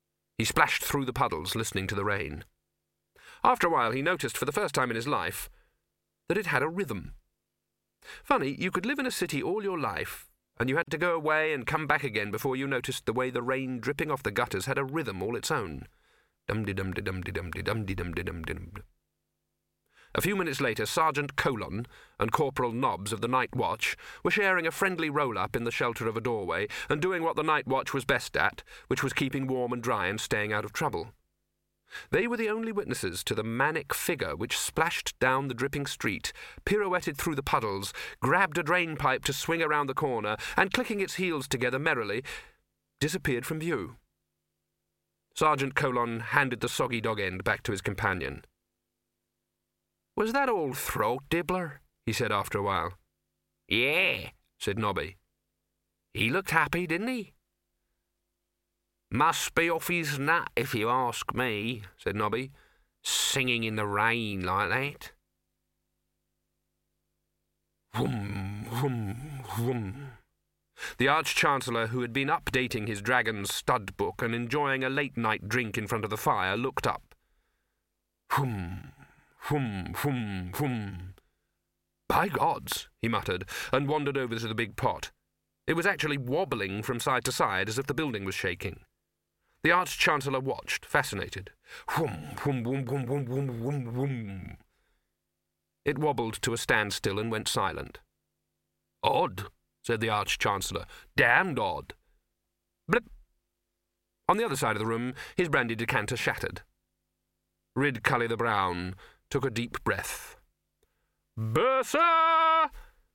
He splashed through the puddles, listening to the rain. After a while, he noticed for the first time in his life that it had a rhythm. Funny, you could live in a city all your life, and you had to go away and come back again before you noticed the way the rain dripping off the gutters had a rhythm all its own. Dum-de-dum-de-dum-de-dum-de-dum-de-dum-de-dum. A few minutes later, Sergeant Colon and Corporal Nobbs of the Night Watch were sharing a friendly roll-up in the shelter of a doorway and doing what the Night Watch was best at, which was keeping warm and dry and staying out of trouble. They were the only witnesses to the manic figure which splashed down the dripping street, pirouetted through the puddles, grabbed a drain pipe to swing around the corner, and clicking its heels together merrily, disappeared from view. Sergeant Colon handed the soggy dog end back to his companion. "Was that old throat dibbler?" he said after a while. "Yeah," said Nobby. "He looked happy, didn't he?" "Must be off his nut, if you ask me," said Nobby, "singing in the rain like that." Whoom, whoom, whoom. The Arch-Chancellor, who had been updating his Dragon's stud book and enjoying a late-night drink in front of the fire, looked up. Whoom, whoom, whoom, whoom. "By gods," he muttered, and wandered over to the big pot. It was actually wobbling from side to side as if the building was shaking. The Arch-Chancellor watched, fascinated. Whoom, whoom, whoom, whoom, whoom, whoom, whoom, whoom. It wobbled to a standstill and went silent. "Odd," said the Arch-Chancellor. "Damned odd." Blip. On the other side of the room, his brandy decanter shattered. Rid Cully the Brown took a deep breath. "Bertha!"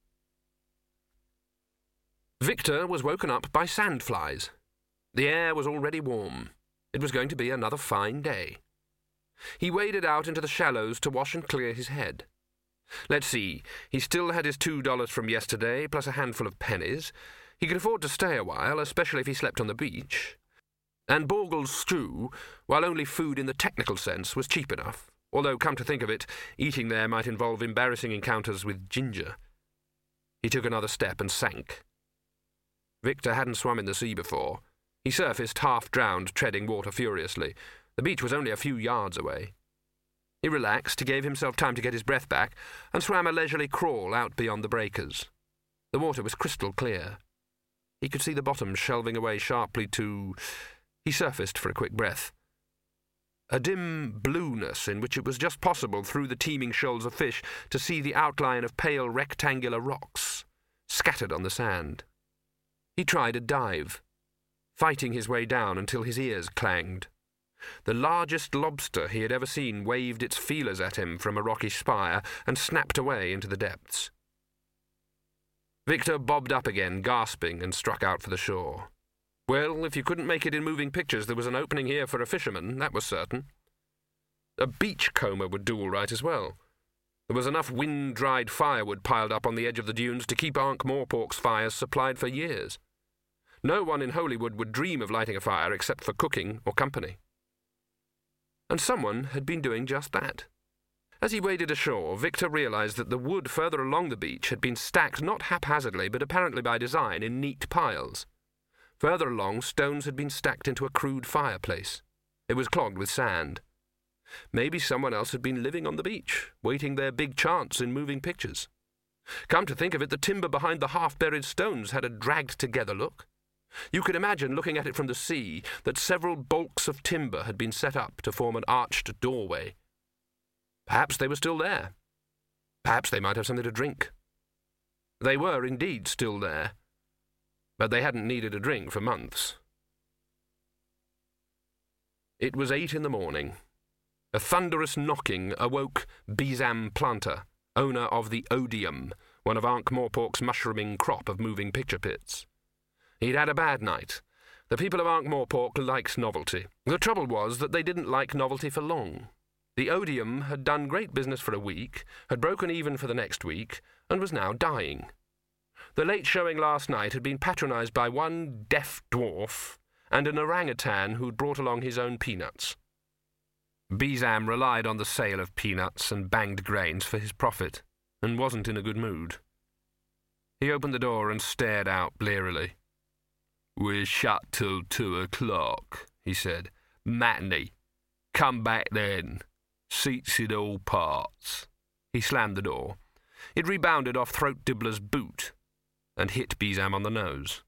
Victor was woken up by sandflies. The air was already warm. It was going to be another fine day. He waded out into the shallows to wash and clear his head. Let's see, he still had his $2 from yesterday, plus a handful of pennies. He could afford to stay a while, especially if he slept on the beach. And Borgle's stew, while only food in the technical sense, was cheap enough, although, come to think of it, eating there might involve embarrassing encounters with ginger. He took another step and sank. Victor hadn't swum in the sea before. He surfaced half-drowned, treading water furiously. The beach was only a few yards away. He relaxed, gave himself time to get his breath back, and swam a leisurely crawl out beyond the breakers. The water was crystal clear. He could see the bottom shelving away sharply to... He surfaced for a quick breath. A dim blueness in which it was just possible through the teeming shoals of fish to see the outline of pale rectangular rocks scattered on the sand. He tried a dive, fighting his way down until his ears clanged. The largest lobster he had ever seen waved its feelers at him from a rocky spire and snapped away into the depths. Victor bobbed up again, gasping, and struck out for the shore. Well, if you couldn't make it in moving pictures, there was an opening here for a fisherman, that was certain. A beachcomber would do all right as well. There was enough wind-dried firewood piled up on the edge of the dunes to keep Ankh-Morpork's fires supplied for years. No one in Holywood would dream of lighting a fire except for cooking or company. And someone had been doing just that. As he waded ashore, Victor realized that the wood further along the beach had been stacked not haphazardly, but apparently by design, in neat piles. Further along, stones had been stacked into a crude fireplace. It was clogged with sand. Maybe someone else had been living on the beach, waiting their big chance in moving pictures. Come to think of it, the timber behind the half-buried stones had a dragged-together look. You could imagine, looking at it from the sea, that several bulks of timber had been set up to form an arched doorway. Perhaps they were still there. Perhaps they might have something to drink. They were indeed still there, but they hadn't needed a drink for months. It was 8 a.m. A thunderous knocking awoke Bizam Planter, owner of the Odium, one of Ankh-Morpork's mushrooming crop of moving picture pits. He'd had a bad night. The people of Ankh-Morpork liked novelty. The trouble was that they didn't like novelty for long. The Odium had done great business for a week, had broken even for the next week, and was now dying. The late showing last night had been patronized by one deaf dwarf and an orangutan who'd brought along his own peanuts. Bizam relied on the sale of peanuts and banged grains for his profit, and wasn't in a good mood. He opened the door and stared out blearily. "We're shut till 2 o'clock, he said. Matinee. Come back then. Seats in all parts. He slammed the door. It rebounded off Throat Dibbler's boot and hit Beezam on the nose.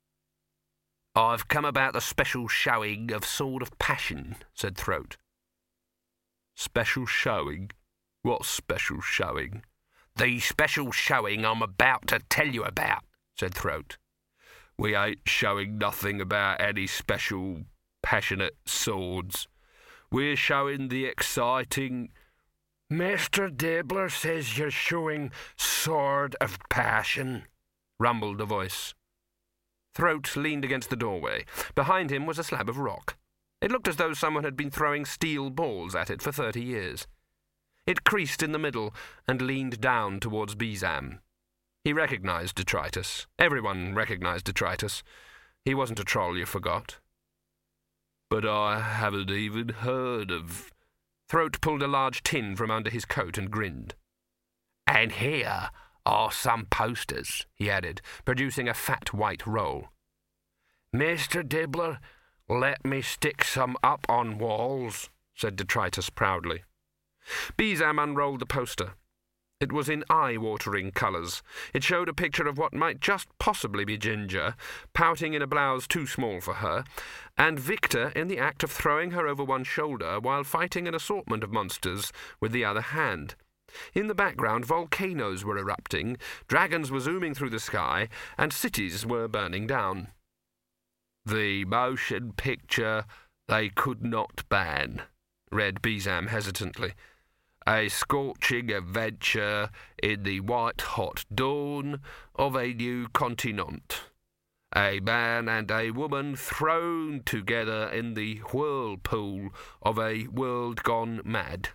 "I've come about the special showing of Sword of Passion," said Throat. "Special showing? What special showing?" "The special showing I'm about to tell you about," said Throat. "We ain't showing nothing about any special passionate swords. We're showing the exciting—" "Mr. Dibbler says you're showing Sword of Passion," rumbled a voice. Throat leaned against the doorway. Behind him was a slab of rock. It looked as though someone had been throwing steel balls at it for 30 years. It creased in the middle and leaned down towards Beezam. He recognized Detritus. Everyone recognized Detritus. He wasn't a troll, you forgot. "But I haven't even heard of—" Throat pulled a large tin from under his coat and grinned. "And here are some posters," he added, producing a fat white roll. "Mr. Dibbler, let me stick some up on walls," said Detritus proudly. Beezam unrolled the poster. It was in eye-watering colours. It showed a picture of what might just possibly be Ginger, pouting in a blouse too small for her, and Victor in the act of throwing her over one shoulder while fighting an assortment of monsters with the other hand. In the background, volcanoes were erupting, dragons were zooming through the sky, and cities were burning down. "The motion picture they could not ban," read Beezam hesitantly. "A scorching adventure in the white-hot dawn of a new continent. A man and a woman thrown together in the whirlpool of a world gone mad.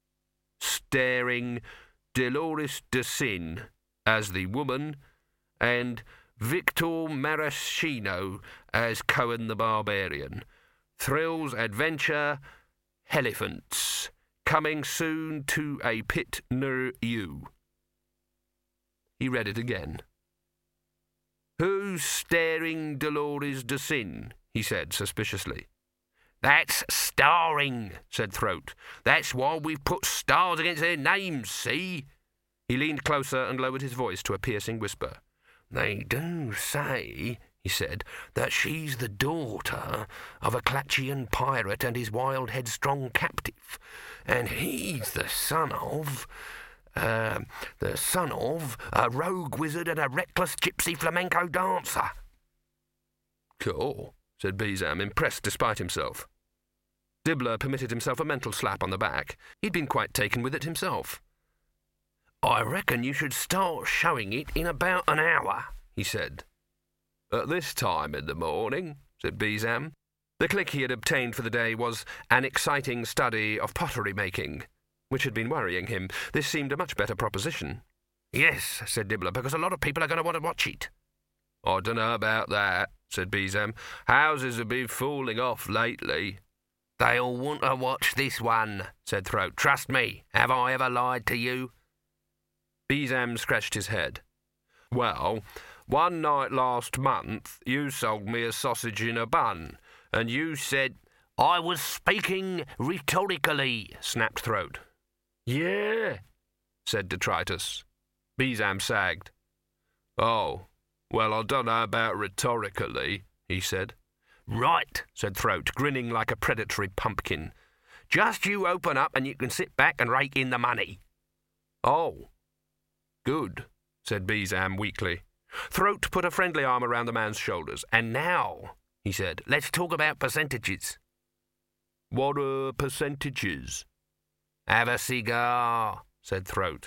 Starring Dolores DeSin as the woman and Victor Maraschino as Cohen the Barbarian. Thrills, adventure, elephants. Coming soon to a pit near you." He read it again. "Who's starring Dolores DeSin?" he said suspiciously. "That's starring," said Throat. "That's why we've put stars against their names, see?" He leaned closer and lowered his voice to a piercing whisper. "They do say," he said, "that she's the daughter of a Clatchian pirate and his wild, headstrong captive, and he's the son of a rogue wizard and a reckless gypsy flamenco dancer." "Cool," said Beezam, impressed despite himself. Dibbler permitted himself a mental slap on the back. He'd been quite taken with it himself. "I reckon you should start showing it in about an hour," he said. "At this time in the morning," said Beezam. The click he had obtained for the day was an exciting study of pottery making, which had been worrying him. This seemed a much better proposition. "Yes," said Dibbler, "because a lot of people are going to want to watch it." "I don't know about that," said Beezam. "Houses have been falling off lately." "They'll want to watch this one," said Throat. "Trust me. Have I ever lied to you?" Beezam scratched his head. "Well, one night last month you sold me a sausage in a bun, and you said—" "I was speaking rhetorically," snapped Throat. "Yeah," said Detritus. Beezam sagged. "Oh, well, I don't know about rhetorically," he said. "Right," said Throat, grinning like a predatory pumpkin. "Just you open up and you can sit back and rake in the money." "Oh, good," said Beezam weakly. Throat put a friendly arm around the man's shoulders. "And now," he said, "let's talk about percentages." "What are percentages?" "Have a cigar," said Throat.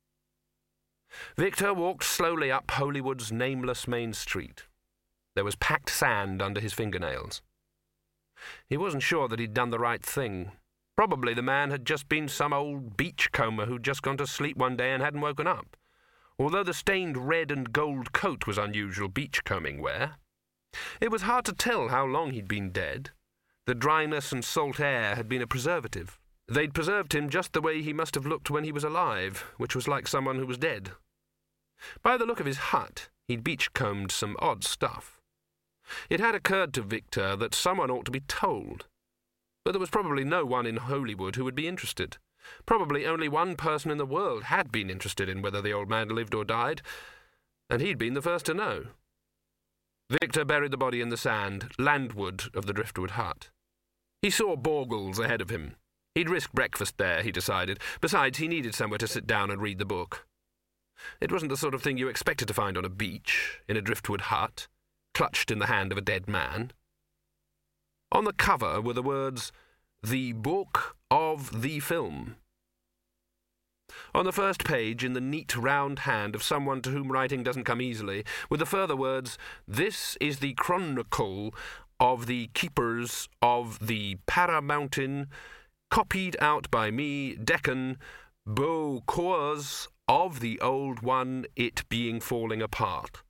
Victor walked slowly up Holywood's nameless main street. There was packed sand under his fingernails. He wasn't sure that he'd done the right thing. Probably the man had just been some old beachcomber who'd just gone to sleep one day and hadn't woken up, although the stained red and gold coat was unusual beachcombing wear. It was hard to tell how long he'd been dead. The dryness and salt air had been a preservative. They'd preserved him just the way he must have looked when he was alive, which was like someone who was dead. By the look of his hut, he'd beachcombed some odd stuff. It had occurred to Victor that someone ought to be told. but there was probably no one in Holywood who would be interested. Probably only one person in the world had been interested in whether the old man lived or died, and he'd been the first to know. Victor buried the body in the sand, landward of the driftwood hut. He saw Borgles ahead of him. He'd risk breakfast there, he decided. Besides, he needed somewhere to sit down and read the book. It wasn't the sort of thing you expected to find on a beach, in a driftwood hut, clutched in the hand of a dead man. On the cover were the words, "The Book of the Film." On the first page, in the neat round hand of someone to whom writing doesn't come easily, were the further words, "This is the Chronicle of the Keepers of the Para Mountain, copied out by me, Deccan, Beau Cause of the Old One, it being falling apart."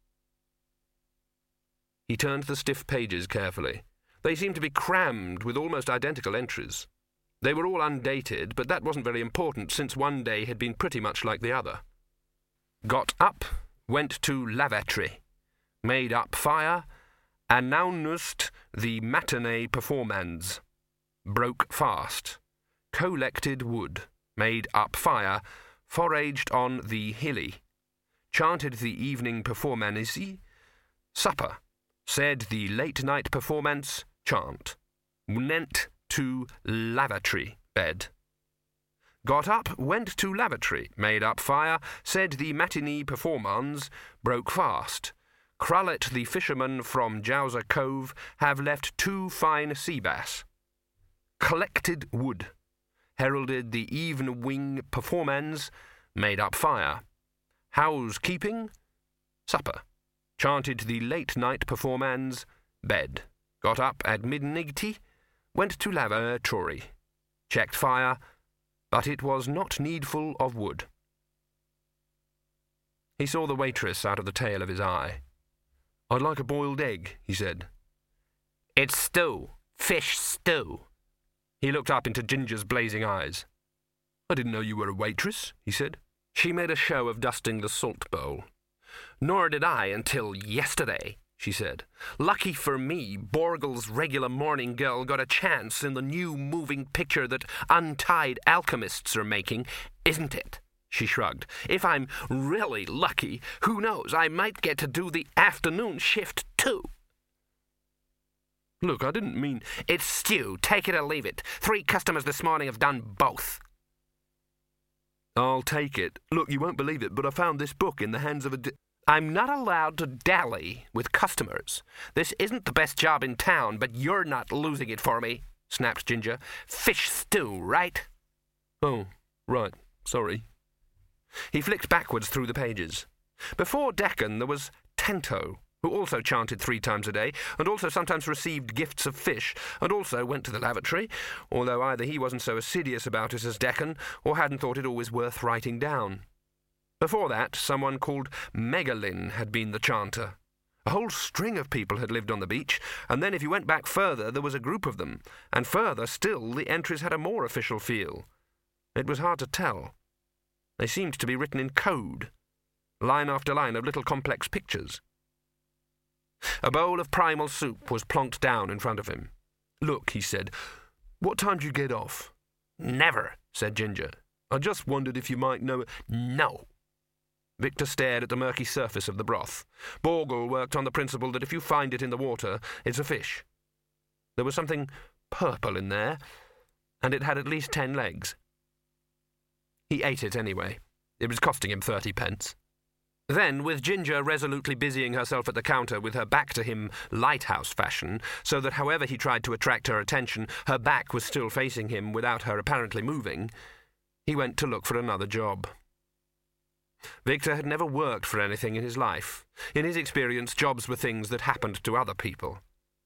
He turned the stiff pages carefully. They seemed to be crammed with almost identical entries. They were all undated, but that wasn't very important, since one day had been pretty much like the other. Got up, went to lavatory, made up fire, announced the matinee performance, broke fast, collected wood, made up fire, foraged on the hilly, chanted the evening performance, supper, said the late-night performance, chant, went to lavatory, bed. Got up, went to lavatory, made up fire, said the matinee performance, broke fast. Crullet the fisherman from Jowser Cove have left 2 fine sea bass. Collected wood, heralded the evening performance, made up fire. Housekeeping, supper. Chanted the late-night performance, bed. Got up at midnight, went to lavatory. Checked fire, but it was not needful of wood. He saw the waitress out of the tail of his eye. "I'd like a boiled egg," he said. "It's stew. Fish stew." He looked up into Ginger's blazing eyes. "I didn't know you were a waitress," he said. She made a show of dusting the salt bowl. "Nor did I until yesterday," she said. "Lucky for me, Borgle's regular morning girl got a chance in the new moving picture that Untied Alchemists are making, isn't it?" She shrugged. "If I'm really lucky, who knows, I might get to do the afternoon shift too." "Look, I didn't mean—" "It's stew, take it or leave it. 3 customers this morning have done both." "I'll take it. Look, you won't believe it, but I found this book in the hands of a "I'm not allowed to dally with customers. This isn't the best job in town, but you're not losing it for me," snapped Ginger. "Fish stew, right?" "Oh, right. Sorry." He flicked backwards through the pages. Before Deccan there was Tento, who also chanted 3 times a day, and also sometimes received gifts of fish, and also went to the lavatory, although either he wasn't so assiduous about it as Deccan, or hadn't thought it always worth writing down. Before that, someone called Megalyn had been the chanter. A whole string of people had lived on the beach, and then if you went back further, there was a group of them, and further still, the entries had a more official feel. It was hard to tell. They seemed to be written in code, line after line of little complex pictures. A bowl of primal soup was plonked down in front of him. "Look," he said, "what time do you get off?" "Never," said Ginger. "I just wondered if you might know—" "No." Victor stared at the murky surface of the broth. Borgle worked on the principle that if you find it in the water, it's a fish. There was something purple in there, and it had at least 10 legs. He ate it anyway. It was costing him 30 pence. Then, with Ginger resolutely busying herself at the counter with her back to him lighthouse fashion, so that however he tried to attract her attention, her back was still facing him without her apparently moving, he went to look for another job. Victor had never worked for anything in his life. In his experience, jobs were things that happened to other people.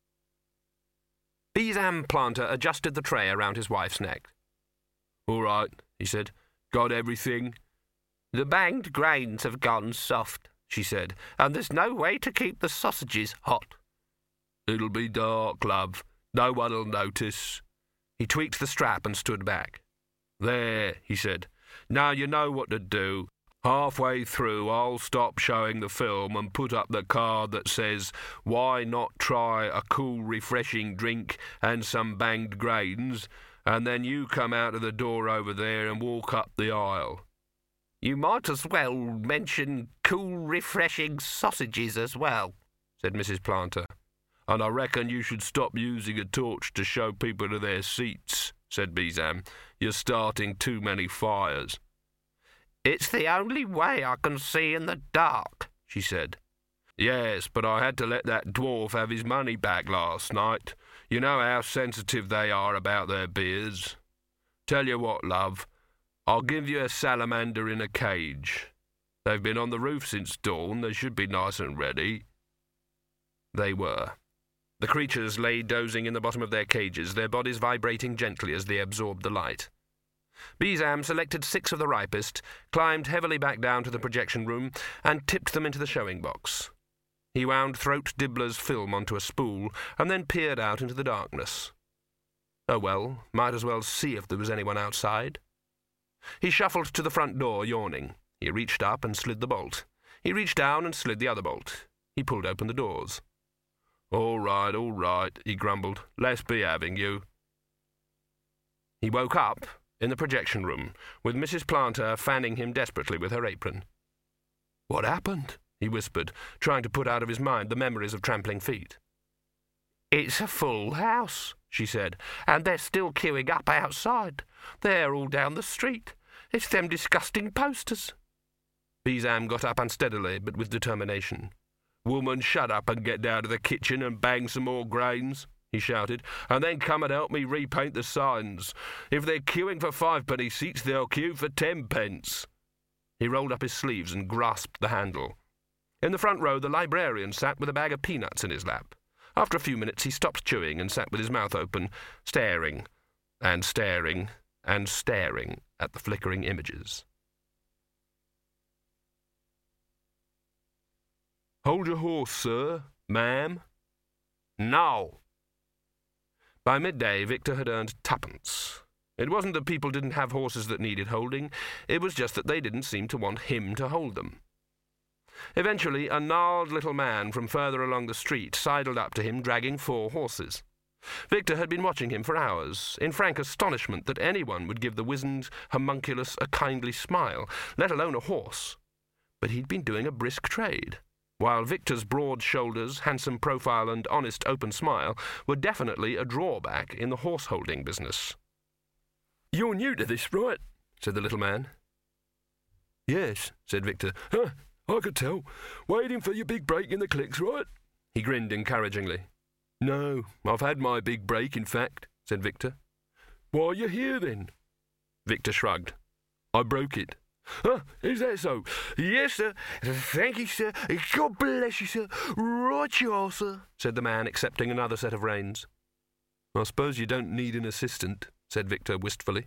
Beezam Planter adjusted the tray around his wife's neck. "All right," he said. "Got everything?" "The banged grains have gone soft," she said, "and there's no way to keep the sausages hot." "It'll be dark, love. No one'll notice." He tweaked the strap and stood back. "There," he said. "Now you know what to do. Halfway through, I'll stop showing the film and put up the card that says, "Why not try a cool, refreshing drink and some banged grains?" and then you come out of the door over there and walk up the aisle. "You might as well mention cool, refreshing sausages as well," said Mrs. Planter. "And I reckon you should stop using a torch to show people to their seats," said Beezam. "You're starting too many fires." "It's the only way I can see in the dark," she said. "Yes, but I had to let that dwarf have his money back last night. You know how sensitive they are about their beers. Tell you what, love, I'll give you a salamander in a cage. They've been on the roof since dawn. They should be nice and ready." They were. The creatures lay dozing in the bottom of their cages, their bodies vibrating gently as they absorbed the light. Beezam selected 6 of the ripest, climbed heavily back down to the projection room, and tipped them into the showing box. He wound Throat Dibbler's film onto a spool, and then peered out into the darkness. Oh well, might as well see if there was anyone outside. He shuffled to the front door, yawning. He reached up and slid the bolt. He reached down and slid the other bolt. He pulled open the doors. All right, he grumbled. "Let's be having you." He woke up in the projection room, with Mrs. Planter fanning him desperately with her apron. "What happened?" he whispered, trying to put out of his mind the memories of trampling feet. "It's a full house," she said, "and they're still queuing up outside. They're all down the street. It's them disgusting posters." Beezam got up unsteadily, but with determination. "Woman, shut up and get down to the kitchen and bang some more grains," he shouted, "and then come and help me repaint the signs. If they're queuing for 5-penny seats, they'll queue for 10 pence. He rolled up his sleeves and grasped the handle. In the front row, the librarian sat with a bag of peanuts in his lap. After a few minutes, he stopped chewing and sat with his mouth open, staring and staring and staring at the flickering images. "Hold your horse, sir, ma'am." "No." By midday, Victor had earned 2pence. It wasn't that people didn't have horses that needed holding. It was just that they didn't seem to want him to hold them. Eventually, a gnarled little man from further along the street sidled up to him, dragging 4 horses. Victor had been watching him for hours, in frank astonishment that anyone would give the wizened homunculus a kindly smile, let alone a horse. But he'd been doing a brisk trade, while Victor's broad shoulders, handsome profile, and honest open smile were definitely a drawback in the horse-holding business. "You're new to this, right?" said the little man. "Yes," said Victor. I could tell. Waiting for your big break in the clicks, right?" He grinned encouragingly. "No, I've had my big break, in fact," said Victor. "Why are you here, then?" Victor shrugged. "I broke it." Is that so?" "Yes, sir. Thank you, sir. God bless you, sir. Right you are, sir," said the man, accepting another set of reins. "I suppose you don't need an assistant," said Victor wistfully.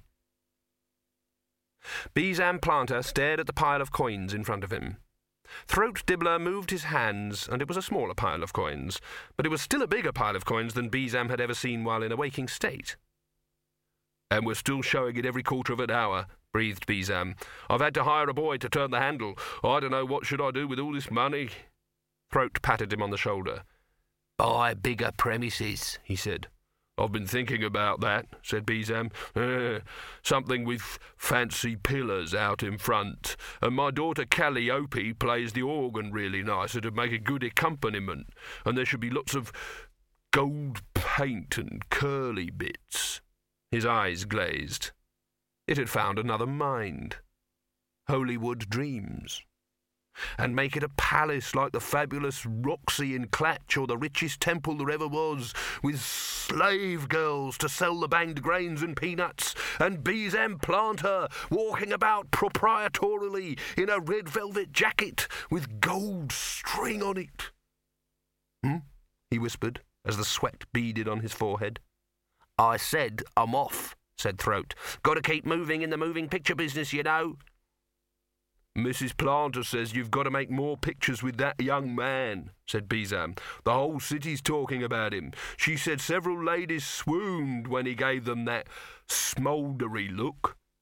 Beezam Planter stared at the pile of coins in front of him. Throat Dibbler moved his hands, and it was a smaller pile of coins, but it was still a bigger pile of coins than Beezam had ever seen while in a waking state. "And we're still showing it every quarter of an hour," breathed Beezam. "I've had to hire a boy to turn the handle. I don't know what should I do with all this money." Throat patted him on the shoulder. "Buy bigger premises," he said. "I've been thinking about that," said Beezam. "Something with fancy pillars out in front. And my daughter Calliope plays the organ really nice. It'd make a good accompaniment. And there should be lots of gold paint and curly bits." His eyes glazed. It had found another mind. Holywood dreams. "And make it a palace like the fabulous Roxy in Clatch or the richest temple there ever was, with slave girls to sell the banged grains and peanuts, and Beezam Planter walking about proprietorially in a red velvet jacket with gold string on it." He whispered, as the sweat beaded on his forehead. "I said I'm off," said Throat. "Got to keep moving in the moving picture business, you know." "Mrs. Planter says you've got to make more pictures with that young man," said Beezam. "The whole city's talking about him. She said several ladies swooned when he gave them that smouldery look.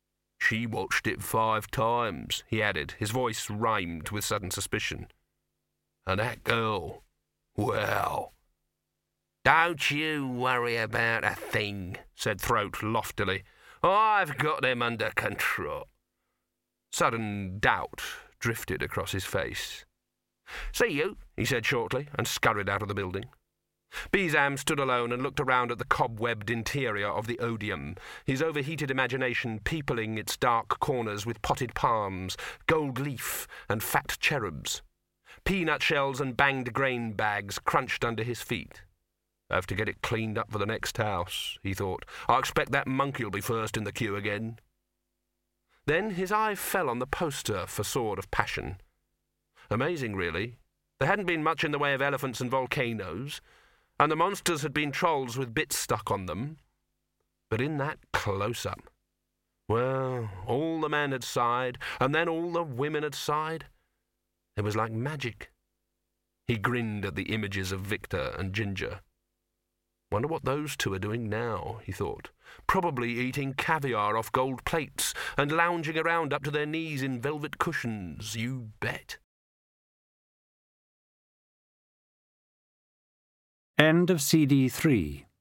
She watched it 5 times, he added, his voice rhymed with sudden suspicion. And that girl, well... Don't you worry about a thing, said Throat loftily. I've got them under control. Sudden doubt drifted across his face. See you, he said shortly, and scurried out of the building. Beezam stood alone and looked around at the cobwebbed interior of the Odeum, his overheated imagination peopling its dark corners with potted palms, gold leaf, and fat cherubs. Peanut shells and banged grain bags crunched under his feet. Have to get it cleaned up for the next house, he thought. I expect that monkey'll be first in the queue again. Then his eye fell on the poster for Sword of Passion. Amazing, really. There hadn't been much in the way of elephants and volcanoes, and the monsters had been trolls with bits stuck on them. But in that close-up, well, all the men had sighed, and then all the women had sighed. It was like magic. He grinned at the images of Victor and Ginger. Wonder what those two are doing now, he thought. Probably eating caviar off gold plates and lounging around up to their knees in velvet cushions, you bet. End of CD 3.